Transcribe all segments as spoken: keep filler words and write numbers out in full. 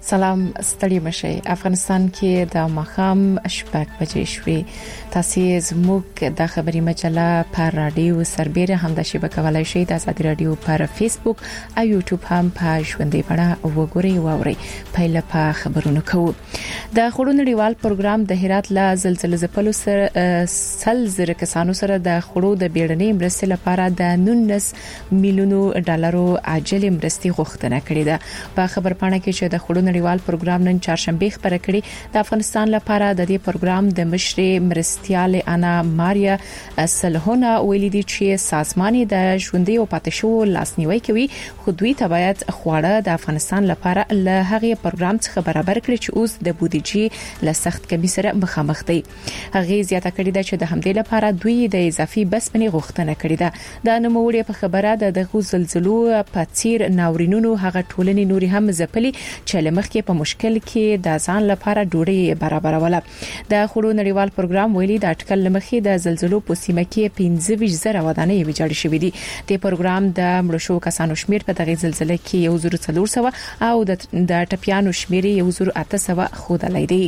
سلام ستړي مشي. افغانستان کې د مخام شپږ بجې شوې. تاسو زموږ د خبري مجله پر رادیو سربېره هم د شبکې کولای شئ. د ازادي رادیو پر فیسبوک او یوټیوب هم په ژوندۍ بڼه وګورئ او اورئ. پایله په خبرونو کوو. د خړو نړیوال پروګرام د هرات لا زلزلې ځپلو سره سل زره کسانو سره د خړو د بیړنۍ مرستې لپاره د نولس میلیونو ډالرو عاجل مرستې غوښتنه کړې ده. په خبرپاڼه کې چې د خړو نړیوال پروګرام نن چهارشنبه خبره کړې د افغانستان لپاره د دې پروګرام د مشرې مرستيال انا ماریا سلهونه ویلي دي چې سازمان د ژوندۍ او پاتشو لاسنیوي کوي، خو دوی ته باید خواړه د افغانستان لپاره له هغه پروګرام څخه برابر کړي چې اوس د بودیجې له سخت کمی سره مخامخ دي. هغه زیاته کړې ده چې د همدې لپاره دوی د اضافي بسپنې غوښتنه کړې ده. د نوموړي په خبره د دغه زلزلو په څیر ناورینونو هغه ټولنې نوري هم ځپلي چې لمخ کې په مشکل کې د ځان لپاره ډوډۍ برابروله. د خړو نړیوال پروګرام ویلي د اټکل لمخې د زلزلو په سیمه کې پنځه ویشت زره ودانۍ ویجاړې شوې دي. د پروګرام د مړو شو کسانو شمیر په دغه زلزلې کې یو زر څلور سوه او د ټپيانو شمیر یو زر اته سوه خوده لیدي.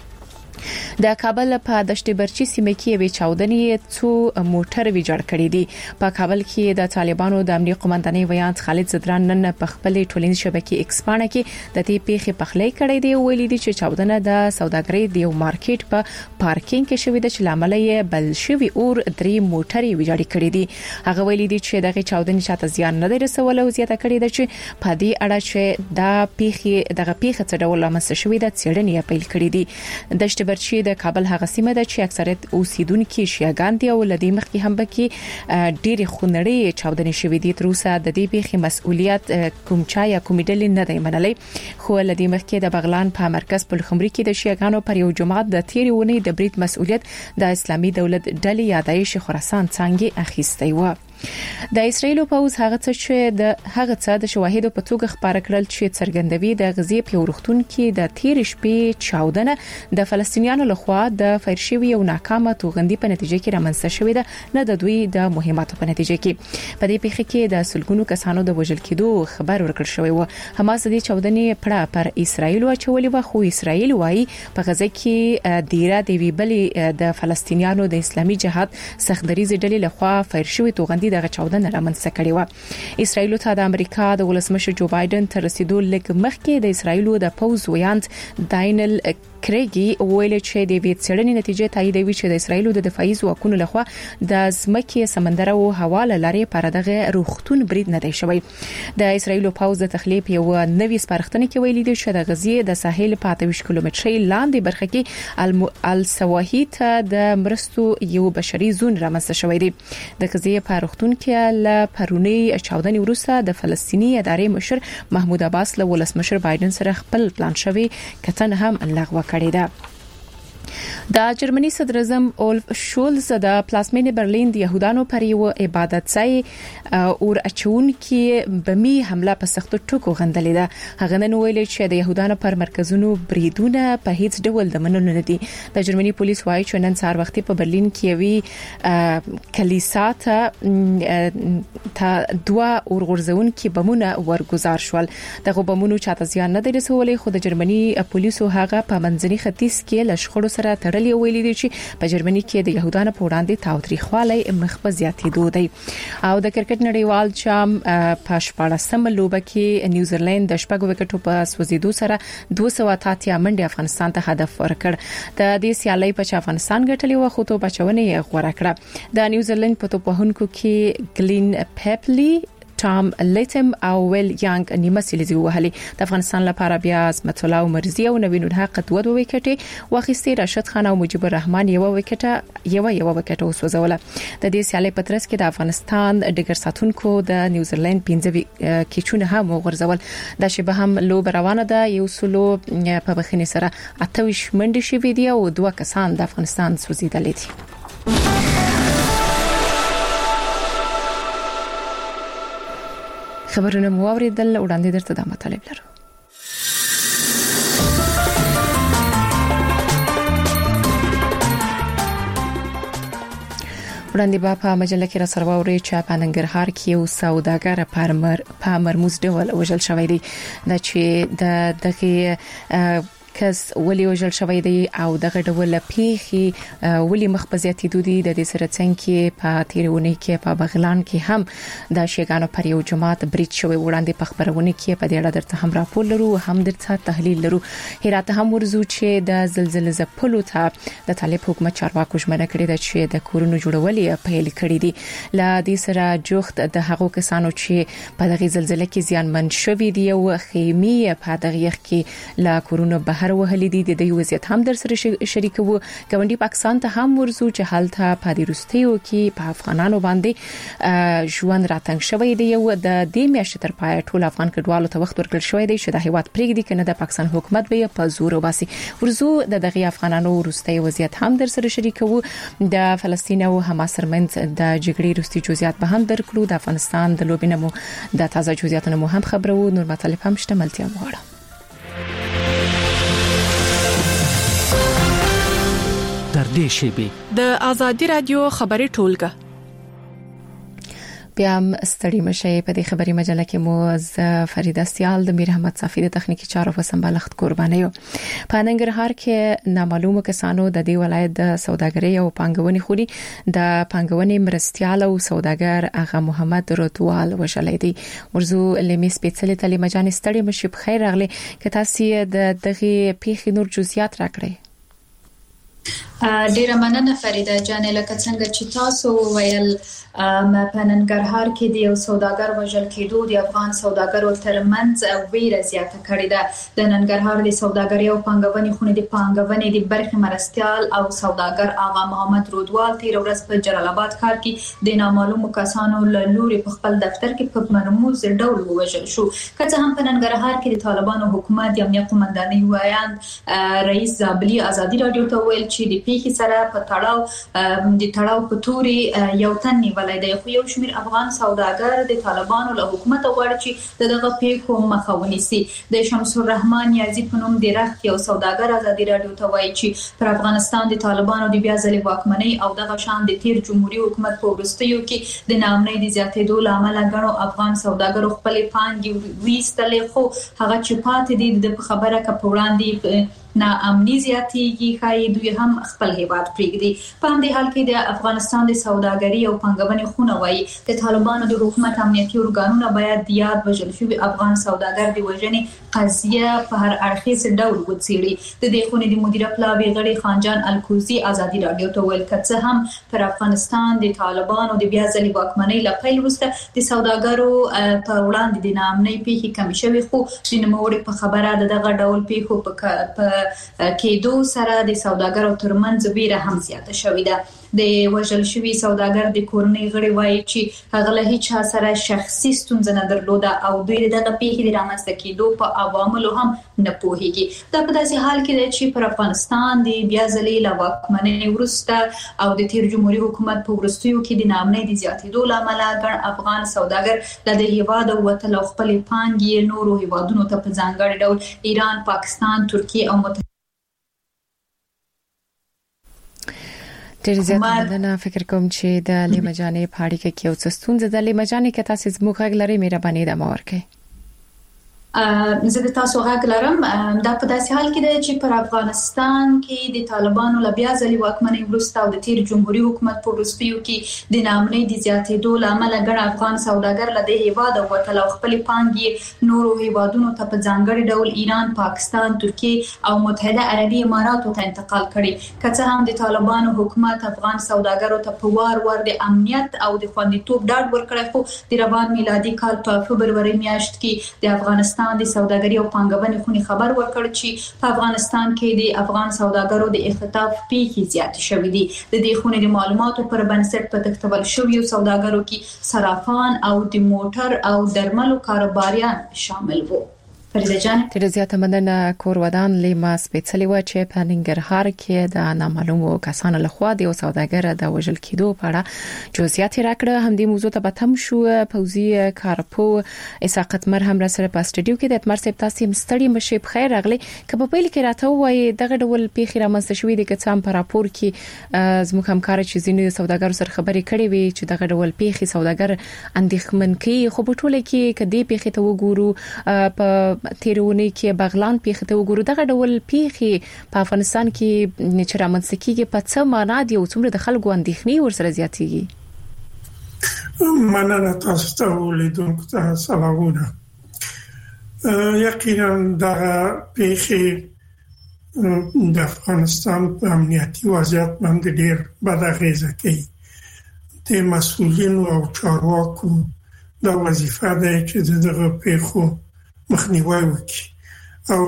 د کابل په دشت برچی سیمه کې وی چاودنې څو موټر ویجاړ کړي دي. په کابل کې د طالبانو د امنیت قومندانۍ ویان خالد زدران نن په خپل ټولنیز شبکې ایکس باندې کې د دې پیښې پخلی کړي دی. ویلي دي چې چاودنه د سوداګرۍ د یو مارکیټ په پارکینګ کې شوې ده چې لامل یې بل شوی اور درې موټر ویجاړ کړي دي. هغه ویلي دي چې دغه چاودنې شاته زیان نه رسول او زیاته کړي ده چې په دې اړه چې دا پیښې دغه پیښه څه ډول لامل شوې ده څېړنې پیل کړي دي. دشت برچی د کابل هغه سیمه ده چې اکثریت اوسیدونکو شیعاګان دي او لدی مخکې هم بکی ډېری خونړۍ چاودنې شوې دي. تر اوسه د دې پیښې مسؤلیت کوم چا یا کوم ډلې نه دی منلي، خو لدی مخکې د بغلان په مرکز په خمري کې د شیعاګانو پر یو جماعت د تیری ونی د برید مسؤلیت د اسلامي دولت ډلې یادایش خراسان څنګه اخیستی و. د اسرایل په اوس هغه څه چې د هغه څه د شواهدو په توګه خبره کړل چې څرګندوي د غزي په ورختون کې د تیر شپې چاودنه د فلسطینیانو لخوا د فیرشوي او ناکامه توغندي په نتیجه کې رامنځته شوې ده، نه د دوی د مهماتو په نتیجه کې. په دې پیښه کې د سلګونو کسانو د وژل کېدو خبر ورکړ شوی و. حماس د چاودنې پړه پر اسرایل واچولې و، خو اسرایل وايي په غزه کې دیره دی ویبلې د فلسطینیانو د اسلامي جهاد سختدریز ډلې لخوا فیرشوي توغندي دغه چاودنه رامنځته کړې و. اسرایل ته د امریکا د ولسمشر جو بایدن تر رسیدو لږ مخکې د اسرایل د پوز ویاند داینل کریګي ویل چې د ویټ سړنې نتیجه تاییدوي چې د اسرایل د دفاعي ځواکونو لخوا د ځمکې سمندر او هوا لارې پر دغه روختون برید نه دی شوی. د اسرایل پوز د تخلیف یو نوې سپارښتنه کې ویلي دی چې د غزي د ساحل په اته ویشت کیلومترۍ لاندې برخه کې السواحی ته د مرستو یو بشري زون رامنځته شوی دی. د غزي په روختون کې ل پرونی چاودنې وروسته د فلسطینی ادارې مشر محمود عباس له ولسمشر بایدن سره خپل پلان شوی کتن هم لغوه کړی ده. د جرمني صدر اعظم اولف شولز د پلازمینې برلین د يهودانو پر یو عبادت ځای اور اچون کې بمی حمله په سختو ټکو غندلې ده. هغه نن ویل چې د يهودانو پر مرکزونو بریدونه په هیڅ ډول د منلو نه دي. د جرمني پولیس وايي چې نن سهار وختي په برلین کې وی کلیسا ته ته دوا اورغورځون کې بمونه ورګزار شول. دغه بمونو چاته زیان نه رسولې، خو د جرمني پولیسو هغه په منځني ختیځ کې لشخړو سره تړلې ویلي دي چې په جرمني کې د يهودانو په وړاندې تاوتریخوالی مخ په زیاتېدو دی. او د کرکټ نړیوال جام په شپاړسم لوبه کې نیوزیلند د شپږ وکټو په سوځیدو سره دوه سوه اتیا منډه افغانستان ته هدف ورکړ. د دې سیالۍ په افغانستان ګټلې و، خو تو بچونه یې غوړه کړه. د نیوزیلند په توپوهونکو کې ګلین پیپلی، ټام لیټم او ویل یانګ نیمه سیلیزي وهلي. د افغانستان لپاره بیا عظمت الله مرزي او نوین الحق دوه دوه وکټي واخیستي. راشد خان او مجيب الرحمن یو وکټه یو یو وکټه وسوځوله. د دې سیالۍ په ترڅ کې د افغانستان ډګر ساتونکو د نیوزیلند پنځه کیچونه هم وغورځول. د شبه هم لوب روانه ده. یو سلو په بخښنې سره اته ویشت منډې شوې دي او دوه کسان د افغانستان سوځیدل دي. خبرونه مو اوریدل، وړاندې درته د مطالب لرو. وړاندې به په مجله کې را سره ووري چې په ننګرهار کې یو سوداګر پرمر په مرموز ډول وژل شوی دی د چې د دغه کس ولي وجل شوی دی او دغه ډول پیخي ولي مخبزياتي دودي د دې سره څنګه په تیرونه کې په بغلان کې هم د شیګانو پر یو جماعت بریټ شوی وړاندې په خبرونه کې په دې اړه درته هم راپور لرو هم درته تحلیل لرو هراته هم ورزو چې د زلزلې زپلو ته د طالب حکومت چارواکو ژمنه کړې ده چې د کورونو جوړولې پیل کړې دي ل دې سره جوخت د هغو کسانو چې په دغه زلزلې کې زیانمن شوي دي او خیمه په دغه یخ کې لا کورونو هر وهلې دي د دې وضعیت هم در سره شریکو ګوندی پاکستان ته هم ورزو چې حالته په دې روستیو کې په افغانانو باندې ژوند راتنګ شوی دی او د دې میاشتې تر پای ټول افغان کډوالو ته وخت ورکړل شوی دی چې د هیواد پرېږدي کنه د پاکستان حکومت به په زور وباسي ورزو د دغه افغانانو روستي وضعیت هم در سره شریکو د فلسطین او حماس ترمنځ د جګړې روستي جزئیات به هم درکړو د افغانستان د لوبینمو د تازه جزئیاتونو مهم خبرو نور مطالب هم شتملتیا وغواړم در دې شیبه د ازادي رادیو خبري ټولګه بیا ستړي مشه په دې خبري مجله کې مو ز فریده سیال د میر احمد صافی د تخنیکی چارو په سمبالښت قرباني یو په ننګرهار کې نامعلومه کسانو د دې ولایت د سوداګرۍ او پانګونې خوري د پانګونې مرستيال او سوداګر اغه محمد رتوال وشلې دي ورزو لمی سپیڅلې تعلیم جان ستړي مشه په خیر راغلي که تاسو د دغه پیخي نور جزئیات راکړئ ډیره مننه فریده جان لکه څنګه چې تاسو ویل په ننګرهار کې د یو سوداګر وژل کېدو د افغان سوداګرو ترمنځ ویره زیاته کړې ده د ننګرهار د سوداګرۍ او پانګونې خونې د پانګونې د برخې مرستيال او سوداګر آغا محمد رودوال تیر ورځ په جلال آباد ښار کې د نامعلومو کسانو له لوري په خپل دفتر کې په مرموز ډول وژل شو که څه هم په ننګرهار کې د طالبانو حکومت د امنیت قومندانۍ وایاند رئیس زابلی ازادي رادیو ته ویل چې د پیښې سره په تړاو د تړاو په توري یو تن ولای دی خو یو شمیر افغان سوداګر د طالبانو له حکومت غواړي چې دغه پیښو مخه ونیسي د شمس الرحمن نیازی په نوم د رخت یو سوداګر ازادي رادیو ته وایي چې پر افغانستان د طالبانو د بیا ځلې واکمنۍ او دغه شان د تیر جمهوریت حکومت په وروستیو کې د ناامنۍ د زیاتېدو لامل غنو افغان سوداګرو خپل پانګې ویستلې خو هغه چې پاتې دي د خبره ک په وړاندې نا امني زیاتېږي خای دوی هم خپل هیواد پریږدي په همدې حال کې د افغانستان د سوداګرۍ او پانګونې خونه وایي د طالبانو د حکومت امنیتي ارګانونو باید د یاد وژل شوی افغان سوداګر د وژنې قضیه په هر اړخیز ډول وڅېړي د دې خونې د مدیره پلاوی غړي خانجان الکوزي ازادي رادیو ته ویل کڅ هم پر افغانستان د طالبانو د بیا ځلې واکمنۍ لپاره وروسته د سوداګرو پر وړاندې د ناامنۍ پیښې کم شوي خو د نوموړي په خبره دغه ډول پیښو په کېدو سره د سوداګرو ترمنځ ویره هم زیاته شوې ده د وژل شوی سوداګر د کورنۍ غړي وایي چې هغه له هیڅ سره شخصي ستونزه نه درلوده او دوی دغه پیښې د رامنځته کېدو په عواملو هم نه پوهیږي دا په داسې حال کې دی چې پر افغانستان د بیا ځلې له واکمنۍ وروسته او د تیر جمهوریت حکومت په وروستیو کې د ناامنۍ د زیاتېدو لامل ګڼ افغان سوداګر له د هیواد وتل او خپل پانګې نورو هیوادونو ته په ځانګړي ډول ایران، پاکستان، ترکیه او ډېر زیات مننه فکر کوم چې د لیمجانې پاړی کې یو څه ستونزه د لیمجانې کې تاسو زموږ غږ لري مهرباني د مور کې زه د تاسو غږ لرم دا په داسې حال کې دی چې پر افغانستان کې د طالبانو له بیا ځلې واکمنۍ وروسته او د تیر جمهوریت حکومت په وروستیو کې د ناامنۍ د زیاتېدو لامل ګڼ افغان سوداګر له د هیواد وتل او خپل پانګې نورو هیوادونو ته په ځانګړي ډول ایران، پاکستان، ترکیه او متحده عربي اماراتو ته انتقال کړي که څه هم د طالبانو حکومت افغان سوداګرو ته په وار وار د امنیت او د خوندیتوب ډاډ ورکړی خو د روان میلادي کال په فبروري میاشت کې د افغانستان د سوداګرۍ او پانګونې خونې خبر ورکړ چې په افغانستان کې د افغان سوداګرو د اختطاف پیښې زیاتې شوې دي د دې خونې د معلوماتو پر بنسټ په تکتبل شویو سوداګرو کې صرافان او د موټر او درملو کاروباریان شامل وو فریده جان. ډېر زیاته مننه. کور ودان لیما سپېڅلې و چې په ننګرهار کې د نامعلومو کسانو لخوا د یو سوداګر د وژل کېدو په اړه جزئیات راکړه. همدې موضوع ته به تم شو. پوزي کارپو اساقت مر هم را سره په سټډیو کې د اتمر صاحب تاسو مستړي مشه په خیر راغلي. کله په پیل کې راته وایي دغه ډول پیښې رامنځته شوې دي چې څام په راپور کې زموږ همکار چې ځینې سوداګرو سره خبرې کړې وي چې دغه ډول پیښې سوداګر اندېښمن کوي. خو په ټوله کې کدي پیښې ته وګورو په تیرونه کې بغلان پیښه ته وګورو دغه ډول پیښې په افغانستان کې چې رامنځته کیږي په څه معنا دی او څومره د خلکو اندېښنې ورسره زیاتېږي. مننه تاسو ته ولیدونکو ته سلامونه. یقینا دا پیښې د افغانستان په امنیتي وضعیت باندې ډېر بد اغیزه کوي. د مسؤلینو او چارواکو دا وظیفه ده چې دغه پیښو مخنیوي وکړي. او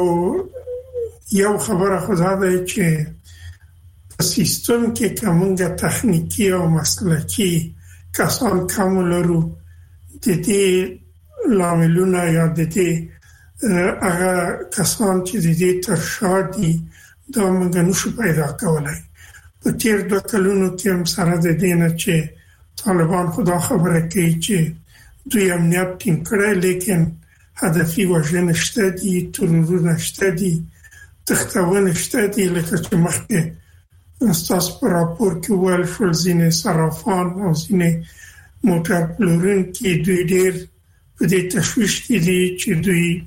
یو خبره خو دا ده چې په سیستم کې کومه تخنیکی او مسلکی کسان کوم لرو د دې لاملونه یا د دې هغه کسان چې د دې تر شا دي دا موږ نشو پیدا کولای. په تیر دوه کلونو کې هم سره د دې نه چې طالبان خدا خبره کوي چې دوی امنیت ټینګ کړی لیکن هدفي وژنه شته دي، ترورونه شته دي، تختونه شته دي. لکه چې مخکې استاد په راپور کې ویل شول ځینې صرافان او ځینې موټر پلورونکي دوی ډېر په دې تشویش کې دي چې دوی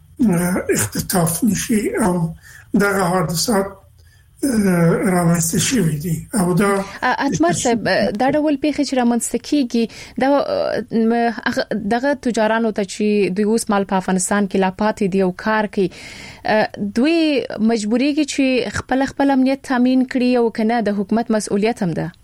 اختطاف نشي او دغه حادثات رامنځته شوي دي. او دا اتمر صاحب دا ډول پیښې چې رامنځته کیږي دا دغه تجارانو ته چې دوی اوس مال په افغانستان کې لا پاتې دي او کار کوي دوی مجبوريږي چې خپل خپل امنیت تامین کړي او کنه د حکومت مسؤلیت هم ده.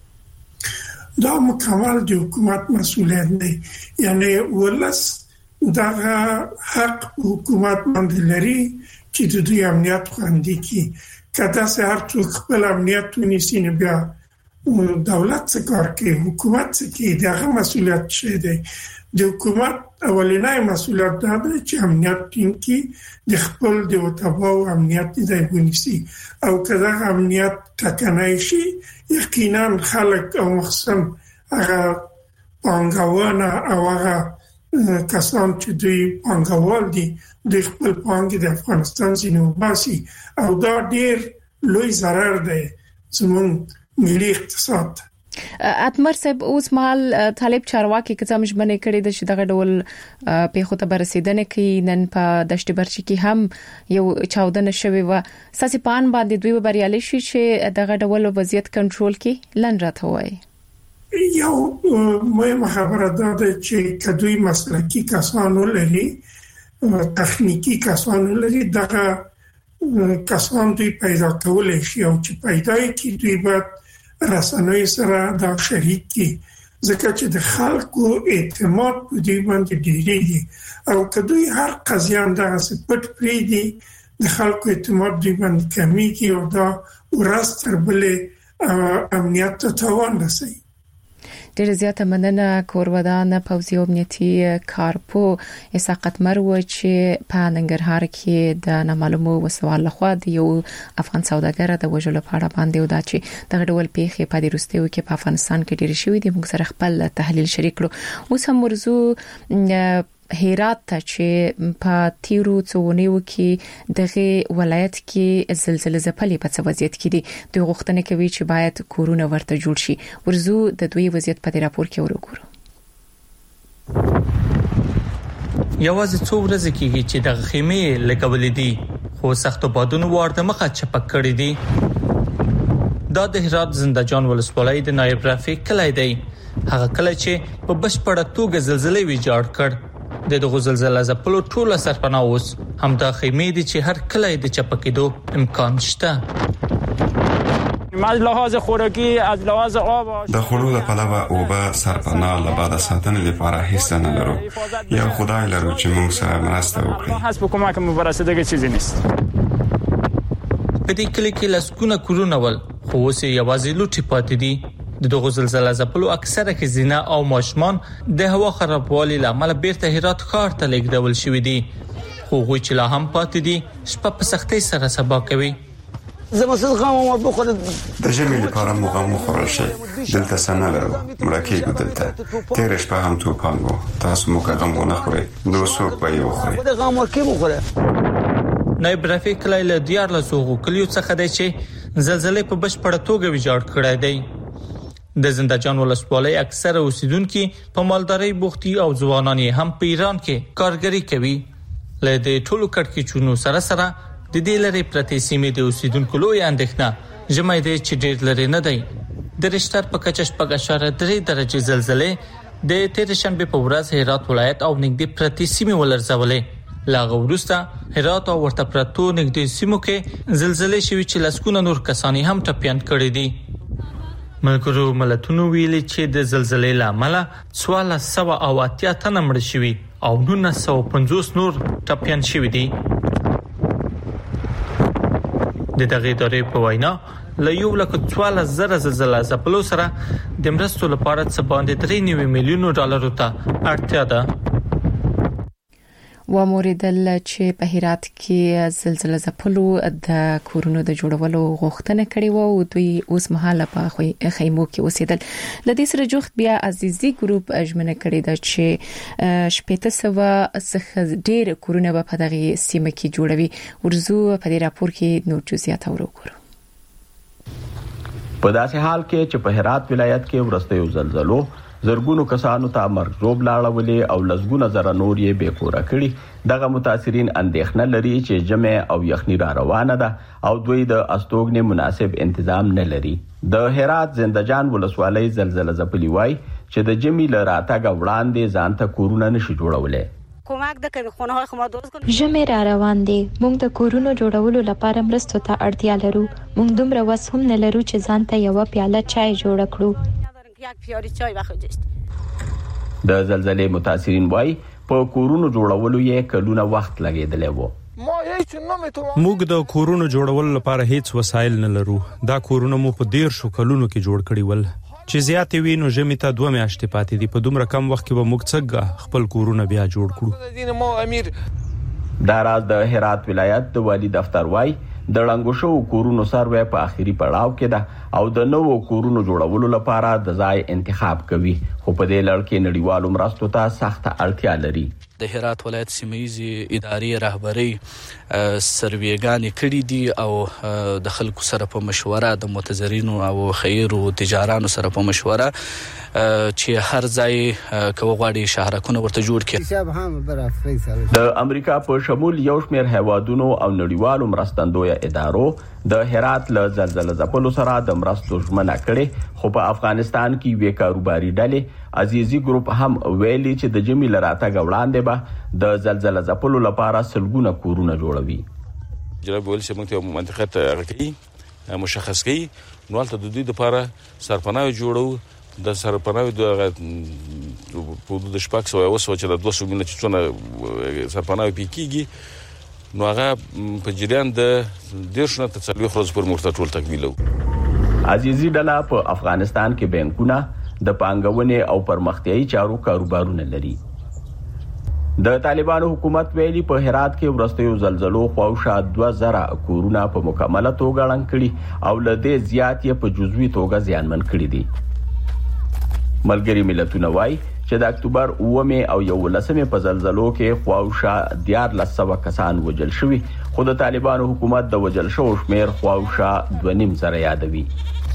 دا مکمل د حکومت مسؤلیت دی. یعنی ولس دغه حق حکومت باندې لري چې د دوی امنیت خوندي کړي. کله چې هر څوک خپل امنیت ونیسي نو بیا دولت څه کار کوي، حکومت څه کوي، دغه مسؤلیت شه دی. د حکومت اولنۍ مسؤلیت دا ده چې امنیت ټینګ کړي، د خپل د وتابو امنیت دی ونیسي. او کله امنیت ټکنای شي یقینا خلک او مخصوصا هغه پانګوال او هغه کسان چې دوی پانګوال دي د خپل پانګې د افغانستان څخه باسي او دا ډېر لوی ضرر دی زموږ ملي اقتصاد. اتمر صاحب اوس مال طالب چارواکي که څه مشبنه کړي د شدغه ډول پیښو ته برسیدنه کوي. نن په دشت برچی کې هم یو چاودنه شوې و. ساسي پان باندې دوی بریالي شي چې دغه ډول وضعیت کنټرول کړي. لن راته وایي یو مهمه خبره ده چې کدوې مسلکی کسانو لري، تخنیکی کسانو لري، دغه کسان دوی پیدا کولای شي او چې پیدا کړي دوی باید رسنۍ سره دا شریک کړي ځکه چې د خلکو اعتماد په دوی باندې ډیریږي او کدوې هر قضیه دغه سپټ پری دي د خلکو اعتماد دوی باندې کمیږي او دا ورځ تر بلې امنیت ته تاوان رسوي. ډېر زیاته مننه. کورودان پوزي امنیتي کارپو اساقت مرو چې په ننګرهار کې د نامعلومو وسوال لخوا د یو افغان سوداګر د وژلو په اړه باندې او دا چې دغه ډول پیښې په دې وروستیو کې په افغانستان کې ډېر شوې دي. موږ سره خپل تحلیل شریک کړو. اوس هم موضوع هرات ته چې په تیرو څونیو کې دغه ولایت کې زلزلې ځپلې په څه وضعیت کې دي. دوی غوښتنه کوي چې باید کورونه ورته جوړ شي. ورزو د دوی وضعیت په راپور کې ورګورو. یوازې څو ورځې کېږي چې د خیمې لګولې دي خو سختو بادونو ورته مخه چپک کړې دي. دا د هرات زنده‌جان ولسوالۍ د نایب رفیق کلی دی. هغه کلی چې په بشپړه توګه زلزلې ویجاړ کړ. د دغه زلزلې ځپلو ټول سرپناه اوس هم د خیمې دي چې هر کلی د چپکېدو امکان شته. از لحاظ خوراکی از لحاظ آب د خلو د پلوه او به سرپناه لپاره ساتنې لپاره هیڅ نه لرو. یا خدای لرو چې موږ سره مرسته وکړي. حسب کمک مو برسیدګي چیزی نیست. په دې کلی کې لسکونه کورونه ول خو اوس یوازې لوټي پاتې دي. د دغه زلزلې ځپلو اکثره ښځینه او ماشومان د هوا خرابوالي لامل بیرته هرات ښار ته لیږدول شوې دي. خو غوي چې لا هم پاتې دي شپه په سختۍ سره سبا کوي. زموږ غم مو بخور د ژمي لپاره مو غم خورل شي دلته سنه لرو مرکه دلته تیر شپه هم توپان وو تاسو مو غم نه خوري نو څوک به یو خوري د غم ورکه مو خوره. نایب رفیق کله دیار له سوغو کلیو څخه دی چې زلزلې په بشپړه توګه ویجاړ کړای دی. د زنده‌جان ولسوالۍ اکثره اوسیدونکو په مالدارۍ بوختي او ځوانان هم په ایران کې کارګري کوي. له دې ټولو کړکېچونو سره سره د دې لري پرتې سیمې د اوسیدونکو لوی اندېښنه جمعي دي چې ډېر لري نه دی. د رشتر په کچش په اشاره درې درجه زلزلې د تیر شنبه په ورځ هرات ولایت او نږدې پرتې سیمې ولرزولې. لاغه ورسته هرات او ورته پرتو نږدې سیمو کې زلزلې شوي چې لسکونه نور کسانی هم ټپيان کړي دي. ملګرو ملتونو ویلي چې د زلزلې لامل څوارلس سوه او اتیا تنه مړ شوي او نولس سوه پنځوس نور ټپيان شوي دي. د دغه ادارې په وینا له یو لک څوارلس زره زلزلې ځپلو سره د مرستو لپاره څه باندې درې نوي میلیون ډالر ته اړتیا ده. و موریدل چې په هرات کې زلزلې ځپلو د کورونو د جوړولو غوښتنه کړې و او دوی اوس مهاله په خیمو کې اوسېدل. د دې سره جوخت بیا عزیزي ګروپ اجمنه کړې ده چې شپږ سوه څخه ډېر کورونه په دغه سیمه کې جوړوي. ورزو په دې راپور کې نور جزئیات وګورو. په داسې حال کې چې په هرات ولایت کې ورستیو زلزلو زرګونو کسانو ته مرګ لاړولې او لسګونه زره نور یې بې کوره کړي. دغه متاثرین اندېښنه لري چې جمع او یخني را روانه ده او دوی د استوګنې مناسب تنظیم نه لري. د هرات زنده‌جان ولسوالۍ زلزلې ځپلي وای چې د جمع له راتګ وړاندې ځان ته کورونه نشي جوړولای. کومک د کوي خونه های خما دوز کړو جمع را روان دي. موږ د کورونو جوړولو لپاره مرستو ته اړتیا لرو. موږ دومره وس هم نه لرو چې ځان ته یو پیاله چای جوړ کړو. یک پیاله چای واخیست. د زلزلې متاثرین وای په کورونو جوړولو یې کلونه وخت لګیدلی وو. موږ د کورونو جوړولو لپاره هیڅ وسایل نه لرو. دا کورونه مو په ډیر شو کلونو کې جوړ کړي ول چې زیات وینو ژمي ته دوه میاشتې پاتې دي. په دومره کم وخت کې به موږ څنګه خپل کورونه بیا جوړ کړو. دا راز د هرات ولایت د والی دفتر وای د ړنګو شو کورونو سروې په آخري پړاو کې ده او د نوو کورونو جوړولو لپاره د ځای انتخاب کوي. خو په دې لړ کې نړیوالو مرستو ته سخت اړتیا لري. د هرات ولایت سیمایي ادارې رهبری سرویګانې کړې دي او د خلکو سره په مشوره د متضررینو او خیر او تجارانو سره په مشوره چې هر ځای کوي غواړي شهرکونه ورته جوړ کړي. د امریکا په شمول یو شمېر هیوادونو او نړیوالو مرستندوی ادارو د هرات له زلزلې ځپلو سره د مرستو ژمنه کړې. خو په افغانستان کې وی کاروباري ډلې عزیزي ګروپ هم ویلي چې د جمی لراتګ وړاندې به د زلزلې ځپلو لپاره سلګونه کورونه جوړوي. جناب ویل چې موږ ته منطقه ته راکړي مشخص کړي نو تل د دوی لپاره سرپناه جوړو. د سرپناه د په د شپږ سوه او سوه چې د دوه سوه ملي چې څونه سرپناه پکېږي نو هغه په جریان د دیرشنه ته څلوېښت ورځې پر مرته ټول تکمیلو. عزیزي ډله په افغانستان کې بانکونه د پانګونې او پرمختیايي چارو کاروبارونه لري. د طالبانو حکومت ویلي په هرات کې ورستیو زلزلو خواوشا دوه زره کورونه په مکمله توګه ړنګ کړي او له دې زیات یې په جزوي توګه زیانمن کړي دي. ملګری ملتونه وایي چې د اکتوبر اوومې او یولسمې په زلزلو کې خواوشا دیارلس سوه کسان وژل شوي خو د طالبانو حکومت د وژل شوو شمېر خواوشا دوه نیم زره یادوي.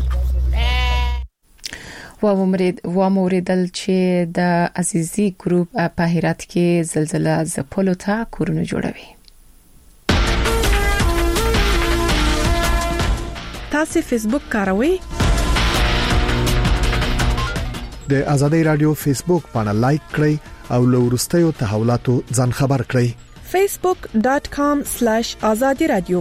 و موریدل چې د عزیزي ګروپ په هرات کې زلزلې ځپلو ته کورونه جوړوي. تاسو فیسبوک کاروئ؟ د آزادۍ رادیو فیسبوک باندې لایک کړئ او له وروستیو تحولاتو ځان خبر کړئ. facebook dot com slash azadi radio.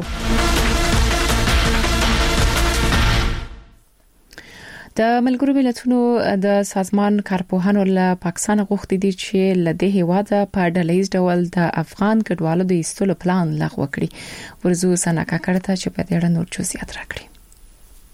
د ملګرو ملتونو د سازمان کارپوهانو له پاکستان غوښتي دي چې له دې هواده په ډلهیز ډول د افغان کډوالو د ایستلو پلان لغوه کړي. ورزو سناکا کړه چې په دې اړه نور جزئیات راکړي.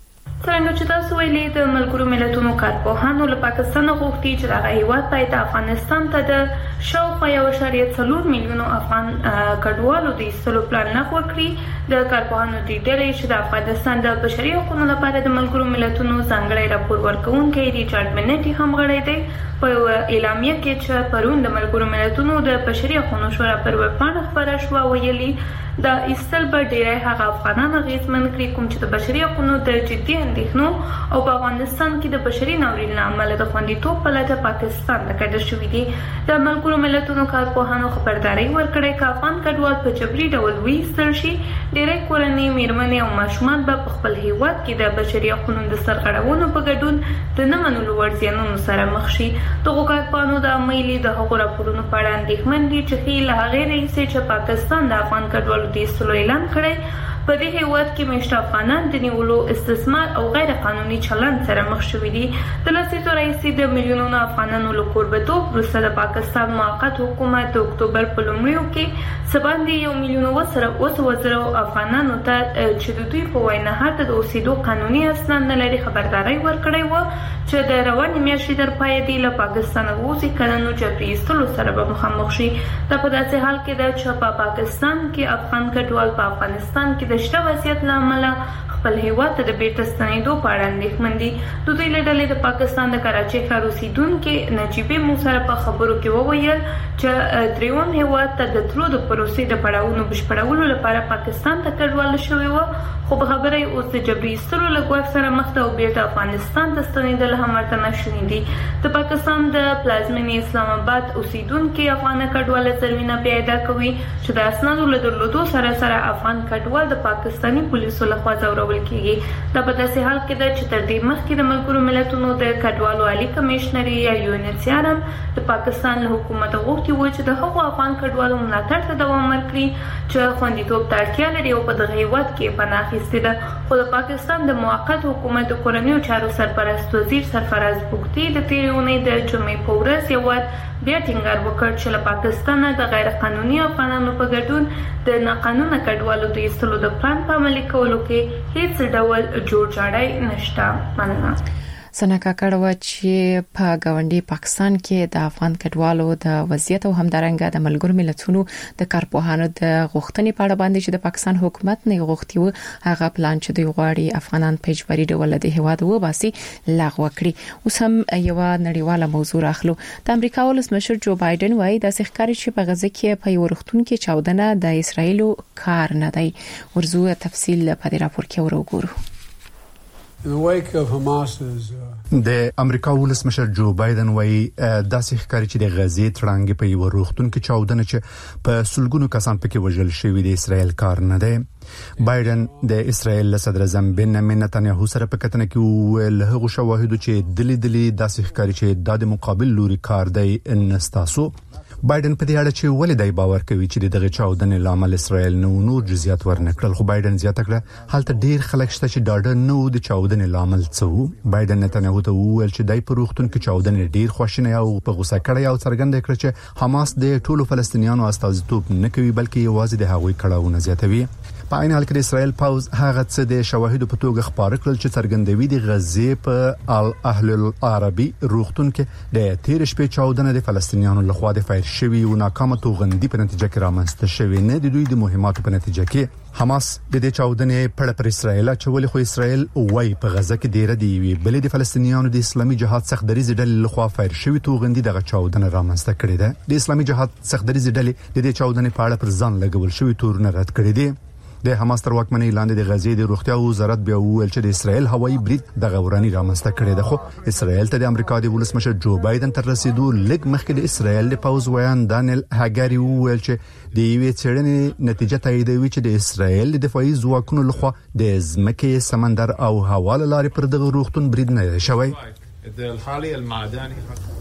څنګه چې تاسو ویلي د ملګرو ملتونو کارپوهانو له پاکستان غوښتي چې د هیواد پایتخت افغانستان ته د شاوخوا یو اعشاریه څلور میلیونو افغان کډوالو د ایستلو پلان لغوه کړي. د کارپوهانو د ډلې چې د افغانستان د بشري حقوقو لپاره د ملګرو ملتونو ځانګړی راپور ورکوونکی ریچارډ منټي هم غړی دی. په اعلامیه کې چې پرون د ملګرو ملتونو د بشري حقوقو شورا پر ویبپاڼه خبره شوه ویلي د ایستل به ډیری هغه افغانان اغیزمن کړي کوم چې د بشري حقوقو د جدي اندېښنو او په افغانستان کې د بشري ناورین له امله د خوندیتوب په لټه پاکستان ته کډه شوي دي. د ملګرو ملتونو کارپوهانو خبرداري ورکړې چې افغان کډوال په جبري ډول وایستل شي. ډیری کورنۍ میرمنې او ماشومان به په خپل هیواد کې د بشري حقوقو د سرغړونو په ګډون د نه منلو وړ زیانونو سره مخ شي. دغه کارپوهانو د عملي د هغو راپورونو په اړه اندېښمن دي چې ښیي له هغې راهیسې چې پاکستان د افغان کډوالو د ایستلو اعلان کړی په دې هیواد کې میشته افغانان د نیولو استثمار او غیر قانوني چلند سره مخ شوي دي. د لسیزو راهیسې د میلیونونو افغانانو له کوربتوب وروسته د پاکستان موقت حکومت د اکتوبر په لومړیو کې څه باندې یو میلیون اوه سوه زره افغانانو ته چې د دوی په وینا هلته د اوسېدو قانوني اسناد نه لري خبرداری ورکړی و چې د روانې میاشتې تر پایه دی له پاکستانه ووځي کلنو جبري ایستلو سره به مخامخ شي. دا په داسې حال کې ده چې په پاکستان کې افغان کډوال په افغانستان کې د شته وضعیت له امله خپل هیواد ته د بیرته ستنېدو په اړه اندېښمن دي. د دوی له ډلې د پاکستان د کراچۍ ښار اوسېدونکي نجیبې مو سره په خبرو کې وویل چې درېیم هیواد ته د تلو د پروسې د پړاوونو بشپړولو لپاره پاکستان ته کډوال شوي وو خو په خبره یې اوس د جبري ایستلو له ګواښ سره مخ ده او بیرته افغانستان ته ستنېدل هم ورته ناشوني دي. د پاکستان د پلازمېنې اسلام آباد اوسېدونکي افغان کډوال زرمینه پیدا کوي چې د اسنادو له درلودو سره سره افغان کډوال د پاکستاني پولیسو لخوا ځورول کیږي. دا په داسې حال کې ده چې تر دې مخکې د ملګرو ملتونو د کډوالو عالی کمشنري یا یو ان ایچ سی آر د پاکستان له حکومت غوښتي و چې د هغو افغان کډوالو ملاتړ ته دوام ورکړي چې خوندیتوب ته اړتیا لري او په دغه هیواد کې پناه اخیستې ده. خو د پاکستان د موقت حکومت د کورنیو چارو سرپرست وزیر سرفراز بوګتي د تېرې اونۍ د جمعې په ورځ یو بیا ټینګار وکړ چې له پاکستانه د غیر قانوني افغانانو په ګډون د ناقانونه کډوالو د ایستلو د پلان په عملي کولو کې هیڅ ډول جوړجاړی نشته. مننه. سنا کاکړ و چې په گاونډي پاکستان کې د افغان کډوالو د وضعیت او همدارنګه د ملګرو ملتونو د کارپوهانو د غوښتنې په اړه باندې چې د پاکستان حکومت نه غوښتي و هغه پلان چې دوی غواړي افغانان په اجباري ډول د هیواد و باسي لغوه کړي. اوس هم یو نړیواله موضوع راخلو. د امریکا ولسمشر جو بایدن وايي د ښکاری چې په غزه کې په یو وختون کې چاودنه د اسرایل کار نه دی. ورزو تفصیل په دې راپور کې ورغورو. د امریکا ولسمشر جو بایدن وايي داسې ښکاري چې د غزې تړانګې په یو روغتون کې چاودنه چې په سلګونو کسان پکې وژل شوي د اسرایل کار نه دی. بایدن د اسرایل صدر اعظم بنیامین نتنیاهو سره په کتنه کې ویل هغه شواهد چې دلی دلی داسې ښکاري چې د مقابل لوري کار دی نستاسو. بایدن په دې اړه چې ولې دای باور کوي چې دغه چاودنې لامل اسرائیل نو نور جزئیات ورنکړل خو بایدن زیاته کړه حالت ډیر خلک شته چې ډاډه نو د چاودنې لامل څه. بایدن نتنیاهو ته وویل چې دای په روغتون کې چاودنې ډیر خوشنه او په غوسه کړی او څرګنده کړ چې حماس د ټولو فلسطینیانو استازیتوب نه کوي بلکې یوازې د هغوی کړهونه زیاتوي. په عین حال کې د اسرائیل پاوز هغه څه د شواهدو په توګه خبر کړل چې څرګندوي د غزې په ال اهل العربي روغتون کې د تیر شپې چاودنه د فلسطینیانو لخوا د فایر شوی او ناکامه توغندي په نتیجه کې رامنځته شوی نه د دوی د مهماتو په نتیجه کې. حماس د دې چاودنې په اړه پر اسرائیل چولې خو اسرائیل وایي په غزه کې ډیره دی وی بلې د فلسطینیانو د اسلامي جهاد سختدریز ډلې لخوا فایر شوی توغندي دغه چاودنه رامنځته کړې ده. د اسلامي جهاد سختدریز ډلې د دې چاودنې په اړه پر ځان لګول شوی تورونه رد کړي دي. د حماس تر واکمنۍ لاندې د غزې د روغتیا وزارت بیا وویل چې د اسرائیل هوایي برید د غوراني رامنځته کړي ده. خو اسرائیل ته د امریکا د ولسمشر جو بایدن تر رسیدو لږ مخکې د اسرائیل د پاوز ویان دانیل هاګاری وویل چې د یوې څېړنې نتیجه تاییدوي چې د اسرائیل د دفاعي ځواکونو لخوا د ځمکې سمندر او هوا له لارې پر دغه روغتون برید نه شوی.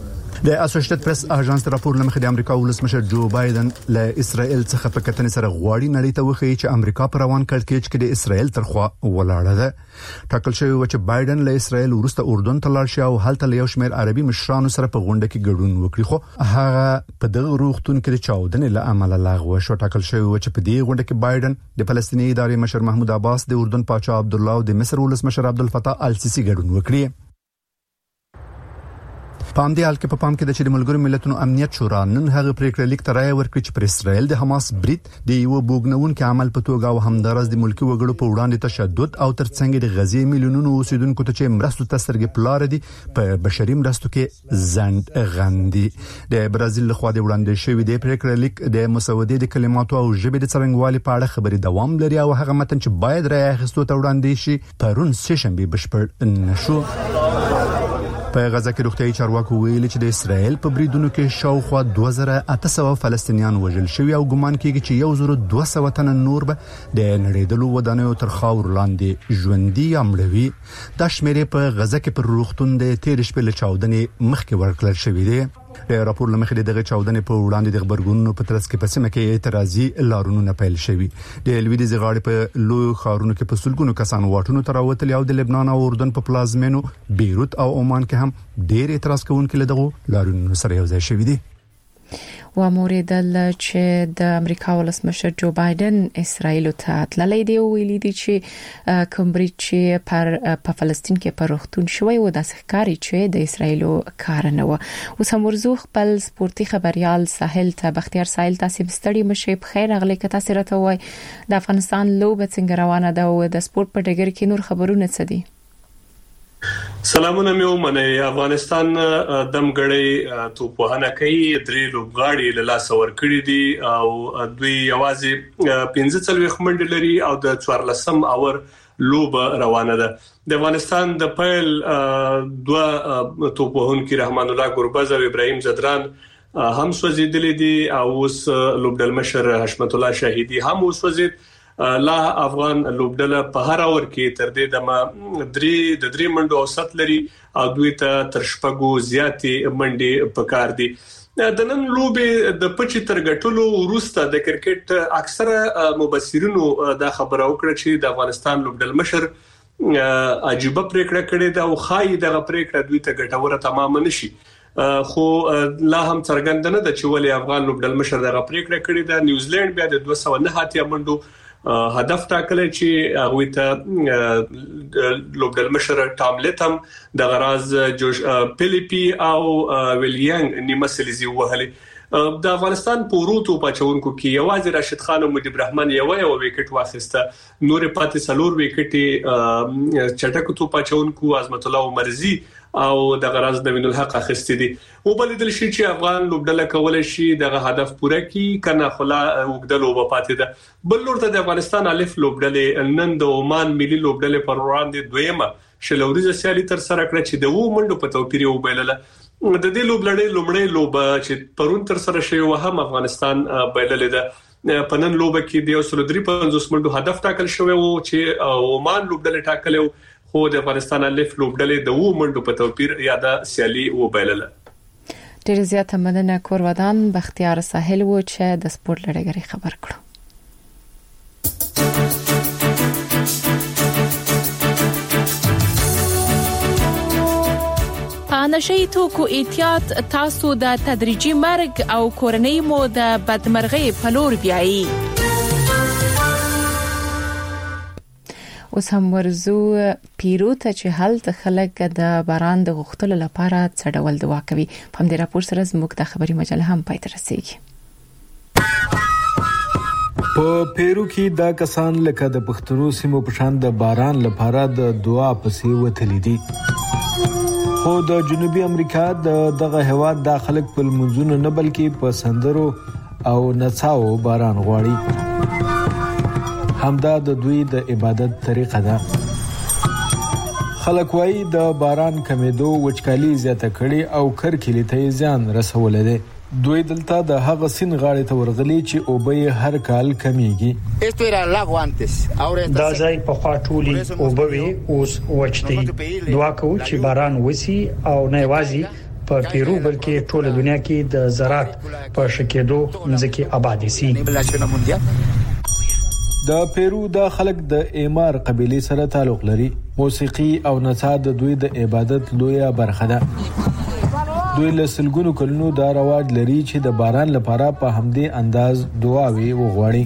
د اسوسییټډ پریس اژانس راپور لمخې د امریکا ولسمشر جو بایدن له اسرائیل څخه په کتنې سره غواړي نړۍ ته وښيي چې امریکا پر روان کړکېچ کې د اسرائیل ترخوا ولاړه ده. ټاکل شوی و چې بایدن له اسرائیل وروسته اردن ته لاړ شي او هلته له یو شمېر عربي مشرانو سره په غونډه کې ګډون وکړي، خو هغه په دغه روغتون کې د چاودنې له امله لغوه شو. ټاکل شوی و چې په دې غونډه کې بایدن د فلسطیني ادارې مشر محمود عباس، د اردن پاچا عبد الله او د مصر ولسمشر عبد الفتاح السیسی ګډون وکړي. پام دی حال کې په پام کې د چې د ملګرو ملتونو امنیت شورا نن هغه پریکړه لیک ته رائے ورکړي چې پر اسرائیل د حماس برید د یو بوګنون کې عمل په توګه او همدارس د ملکی وګړو په وړاندې تشدد او ترڅنګ د غزې میلیونونو اوسیدونکو ته چې مرستو ته سترګې پلار دي په بشري مرستو کې زند غندي. د برازیل لخوا د وړاندې شوی د پریکړه لیک د مسودې د کلماتو او ژبې د څرنګوالي په اړه خبري دوام لري او هغه متن چې باید رائے اخیستو ته وړاندې شي پرون سه شنبه بشپړ نشو. په غزا کې روغتيایي چارواکو ویلي چې د اسرائیل په بریدونو کې شاوخوا دوه زره اته سوه فلسطینیان وژل شوي او ګمان کېږي چې یو زره دوه سوه تنه نور به د نړیدلو ودانیو تر خاور لاندې ژوندي امړوي. دا شمیرې په غزا کې پر روغتون د تیر شپې له چاودنې مخکې ورکړل شوې دي. د راپور لمخې دغه چاودنې په وړاندې د خبرګونونو په ترڅ کې په سیمه کې اعتراضي لارونونه پیل شوي. د لویدیځ غاړې په لوی ښارونو کې په سلګونو کسان واټونو ته راوتلي او د لبنان او اردن په پلازمینو بیروت او عمان کې هم ډېر اعتراض کوونکي له دغه لارونو سره یو ځای شوي دي. و موریدل چې د امریکا ولسمشر جو بایدن اسرائیل ته تللی دی او ویلي دی چې کومبریج چې پر په فلسطین کې پر وختون شوی و د ښکاری چې د اسرائیل کار نه و. اوس هم ورزو خپل سپورتي خبريال ساحل ته بختیار ساحل تاسو بستړي مشه په خیر اغلی که تاسو راته وای د افغانستان لوبه څنګه روانه ده او د سپورت په ډګر کې نور خبرونه څه دي؟ سلامونه مې ومنه. افغانستان دمګړی توپوهنه کوي، درې لوبغاړي له لاس ور کړی دي او دوی یوازې پنځه څلويخ منډه لري او د څوارلسم اور لوب روانه ده. د افغانستان د پیل دوه توپوهونکي رحمان الله ګوربز او ابراهيم زدران هم سوځیدلې دي او اوس لوبډل مشر حشمت الله شاهدي هم وسوځید. لا افغان لوبډله په هر اور کې تر دې د درې د درې منډو اوسط لري او دوی ته تر شپږو زیاتې منډې پکار دي. د نن لوبې د پچی تر غټلو وروسته د کرکټ اکثره مبصرینو دا خبره وکړه چې د افغانستان لوبډل مشر عجيبه پریکړه کړې ده او خای دغه پریکړه دوی ته ګټوره تمام نشي. خو لا هم څرګند نه ده چې ولې افغان لوبډل مشر دغه پریکړه کړې ده. نیوزیلند بیا د دوه سوه نه اتیا منډو هدف ټاکل چې هغه ته لوبډل مشر ټاملت هم د غراز جوش فلیپي او ویلیانګ نیمه سلیزي وهلي. د افغانستان پوروتو پچونکو کې یوازې راشد خان او مجيب الرحمن یو یو وکټ واخیسته، نور پاتې سلور وکټي چټک تو پچونکو عظمت الله مرزي او د غراز نوین الحق اخیستې دي. او بل دل شي چې افغان لوبډله کولای شي دغه هدف پوره کړي کنه خلا وګدل او پاتې ده. بل لور ته د افغانستان الف لوبډله نن د عمان ملي لوبډله پر وړاندې دویمه شلوريزه سیالي تر سره کړ چې د وو منډو په توپیر وبایلله. د دې لوبډلې لومړی لوب چې پرون تر سره شوی و هم افغانستان بایللې ده. په نن لوب کې د یو سل درې پنځوس منډو هدف ټاکل شوی و چې عمان لوبډله ټاکلو خو د افغانستان الف لوبډلې د وو منډو په توپیر یاده سیالي وبایلله. ډېر زیاته مننه کور ودان بختیار ساحل و چې د سپورت لړګري خبر کړو. نشئی توکو احتیاط تاسو د تدریجي مرګ او کورنۍ مو د بدمرغۍ په لور بیایي. اوس هم ورزو پیرو ته چې هلته خلک د باران د غوښتلو لپاره څه ډول دعا کوي. په همدې راپور سره زموږ د خبري مجله هم پای ته رسیږي. په پیرو کې دا کسان لکه د پښتنو سیمو په شان د باران لپاره د دعا پسې وتلي دي. خو د جنوبي امریکا د دغه هواد د خلک په منځونو نه بلکې په سندرو او نڅاو باران غواړي. همدا د دوی د عبادت طریقه ده. خلک وايي د باران کمیدو وچکالي زیاته کړي او کرکلي ته ځان رسولې ده. دوی دلته د هغه سین غاړې ته ورغلي چې اوبه هر کال کمیږي. دا ځای په خوا ټولي اوبه اوس وچتي. دعا کوو چې باران وسی او نه یوازي په پیرو بلکې ټول دنیا کې د زراعت په شکېدو ځکه آباد سي. د پیرو د خلک د ایمار قبيله سره تعلق لري. موسیقي او نڅا د دوی د عبادت لویه برخه ده. دوی له سلګونو کلونو دا رواج لري چې د باران لپاره په همدې انداز دعاوي وغواړي.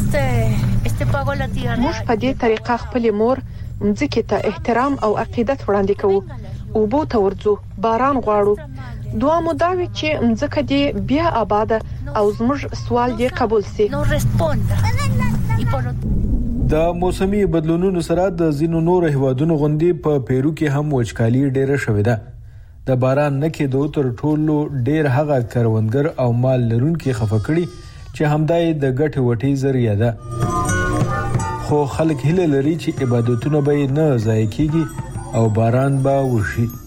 موږ په دې طریقه خپل مور مځکه ته احترام او عقیدت وړاندې کوو. او بو ته ورځو باران غواړو. دعا مو دا وي چې مځکه دې بیا آباد او زموږ سوال دې قبول شي. د موسمي بدلونونو سره د زینو نور هوادونو غوندي په پیرو کې هم وچکالي ډېره شوې ده. د باران نه کېدو تر ټولو ډېر هغه کروندګر او مال لرونکي خفه کړي چې همدای د ګټې وټې ذریعہ ده. خو خلک هیله لري چې عبادتونه به نه ضایع کیږي او باران به وشي.